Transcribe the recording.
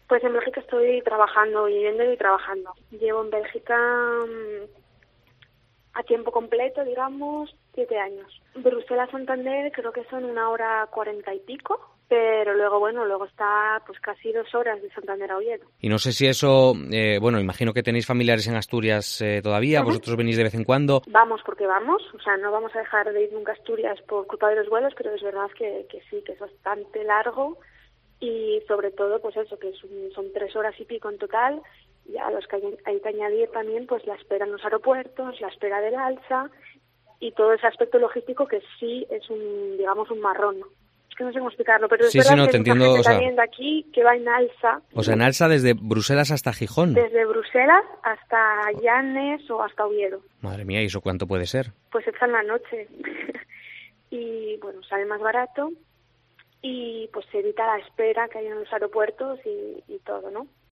Pues en Bélgica estoy trabajando, viviendo y trabajando. Llevo en Bélgica a tiempo completo, digamos, 7 años. Bruselas-Santander creo que son 1 hora 40 y pico, pero luego está pues casi 2 horas de Santander a Oviedo. Y no sé si eso, imagino que tenéis familiares en Asturias todavía, Uh-huh. vosotros venís de vez en cuando. Vamos porque vamos, o sea, no vamos a dejar de ir nunca a Asturias por culpa de los vuelos, pero es verdad que sí, que es bastante largo y sobre todo, pues eso, que son 3 horas y pico en total, y a los que hay que añadir también pues la espera en los aeropuertos, la espera del alza y todo ese aspecto logístico que sí es un marrón. Es que no sé cómo explicarlo, pero es Sí, verdad no, que te hay mucha entiendo, gente o sea, también de aquí que va en alza. O sea, en alza desde Bruselas hasta Gijón. Desde Bruselas hasta Llanes o hasta Oviedo. Madre mía, ¿y eso cuánto puede ser? Pues echan la noche. Y bueno, sale más barato y pues se evita la espera que hay en los aeropuertos y todo, ¿no?